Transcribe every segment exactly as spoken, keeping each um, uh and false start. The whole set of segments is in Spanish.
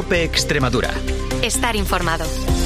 COPE Extremadura. Estar informado.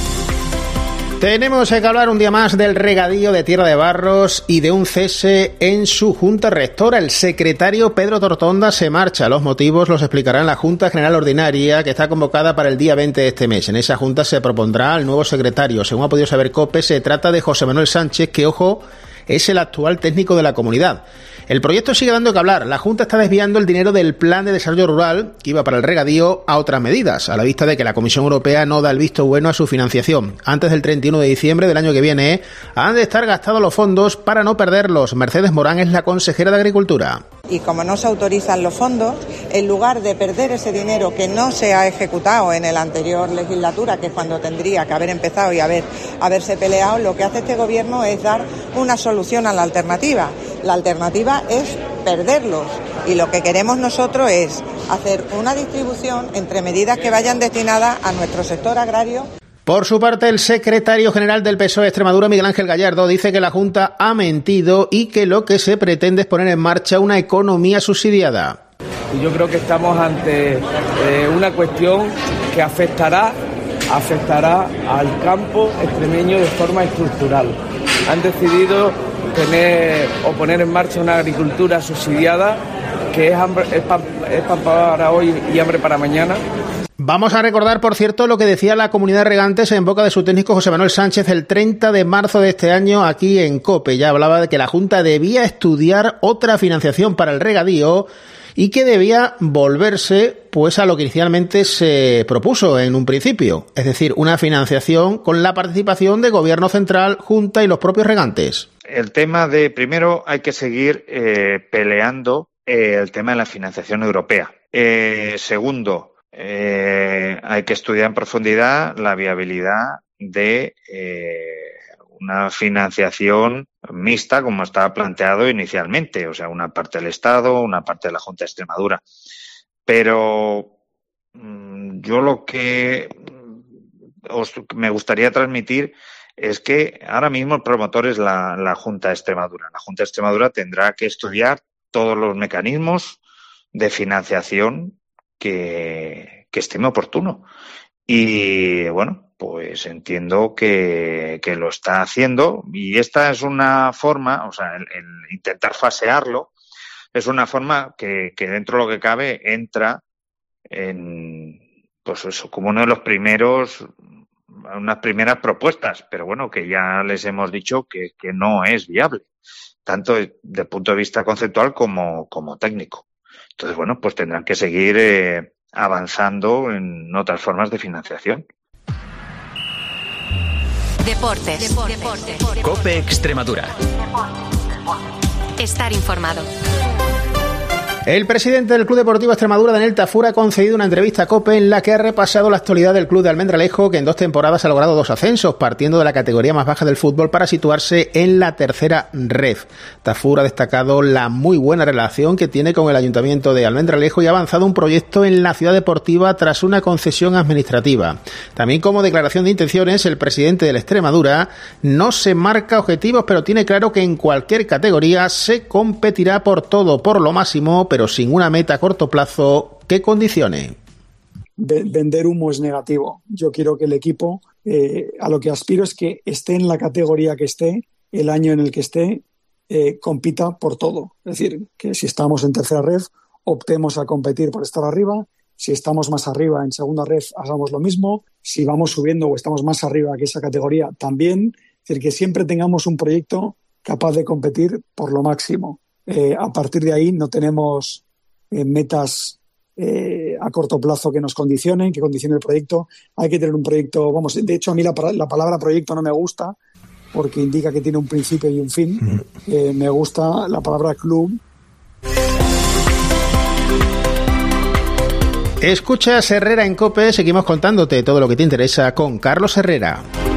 Tenemos que hablar un día más del regadío de Tierra de Barros y de un cese en su Junta Rectora. El secretario Pedro Tortonda se marcha. Los motivos los explicará en la Junta General Ordinaria, que está convocada para el día veinte de este mes. En esa Junta se propondrá al nuevo secretario. Según ha podido saber COPE, se trata de José Manuel Sánchez, que, ojo, es el actual técnico de la comunidad. El proyecto sigue dando que hablar. La Junta está desviando el dinero del Plan de Desarrollo Rural, que iba para el regadío, a otras medidas, a la vista de que la Comisión Europea no da el visto bueno a su financiación. Antes del treinta y uno de diciembre del año que viene, han de estar gastados los fondos para no perderlos. Mercedes Morán es la consejera de Agricultura. Y como no se autorizan los fondos, en lugar de perder ese dinero que no se ha ejecutado en la anterior legislatura, que es cuando tendría que haber empezado y haber, haberse peleado, lo que hace este gobierno es dar una solución a la alternativa. La alternativa es perderlos, y lo que queremos nosotros es hacer una distribución entre medidas que vayan destinadas a nuestro sector agrario. Por su parte, el secretario general del P S O E de Extremadura, Miguel Ángel Gallardo, dice que la Junta ha mentido y que lo que se pretende es poner en marcha una economía subsidiada. Yo creo que estamos ante eh, una cuestión que afectará, afectará al campo extremeño de forma estructural. Han decidido tener o poner en marcha una agricultura subsidiada que es, hambre, es, pan, es pan para hoy y hambre para mañana. Vamos a recordar, por cierto, lo que decía la comunidad de regantes en boca de su técnico José Manuel Sánchez el treinta de marzo de este año aquí en COPE. Ya hablaba de que la Junta debía estudiar otra financiación para el regadío y que debía volverse pues a lo que inicialmente se propuso en un principio, es decir, una financiación con la participación de Gobierno Central, Junta y los propios regantes. El tema de, primero, hay que seguir eh, peleando eh, el tema de la financiación europea. Eh, segundo, Eh, hay que estudiar en profundidad la viabilidad de eh, una financiación mixta como estaba planteado inicialmente, o sea, una parte del Estado, una parte de la Junta de Extremadura. Pero mmm, yo lo que os, me gustaría transmitir es que ahora mismo el promotor es la, la Junta de Extremadura. La Junta de Extremadura tendrá que estudiar todos los mecanismos de financiación Que, que estime oportuno. Y bueno, pues entiendo que, que lo está haciendo, y esta es una forma, o sea, el, el intentar fasearlo, es una forma que, que dentro de lo que cabe entra en, pues eso, como uno de los primeros, unas primeras propuestas, pero bueno, que ya les hemos dicho que, que no es viable, tanto desde el punto de vista conceptual como, como técnico. Entonces, bueno, pues tendrán que seguir eh, avanzando en otras formas de financiación. Deportes. Deportes. Deportes. COPE Extremadura. Estar informado. El presidente del Club Deportivo Extremadura, Daniel Tafur, ha concedido una entrevista a COPE en la que ha repasado la actualidad del club de Almendralejo, que en dos temporadas ha logrado dos ascensos, partiendo de la categoría más baja del fútbol para situarse en la tercera ref. Tafur ha destacado la muy buena relación que tiene con el Ayuntamiento de Almendralejo y ha avanzado un proyecto en la ciudad deportiva tras una concesión administrativa. También, como declaración de intenciones, el presidente del Extremadura no se marca objetivos, pero tiene claro que en cualquier categoría se competirá por todo, por lo máximo, pero sin una meta a corto plazo que condicione. Vender humo es negativo. Yo quiero que el equipo, eh, a lo que aspiro es que esté en la categoría que esté, el año en el que esté, eh, compita por todo. Es decir, que si estamos en tercera ref, optemos a competir por estar arriba. Si estamos más arriba en segunda ref, hagamos lo mismo. Si vamos subiendo o estamos más arriba que esa categoría, también. Es decir, que siempre tengamos un proyecto capaz de competir por lo máximo. Eh, a partir de ahí no tenemos eh, metas eh, a corto plazo que nos condicionen, que condicionen el proyecto. Hay que tener un proyecto, vamos, de hecho a mí la, la palabra proyecto no me gusta porque indica que tiene un principio y un fin. Eh, me gusta la palabra club. Escuchas Herrera en COPE, seguimos contándote todo lo que te interesa con Carlos Herrera.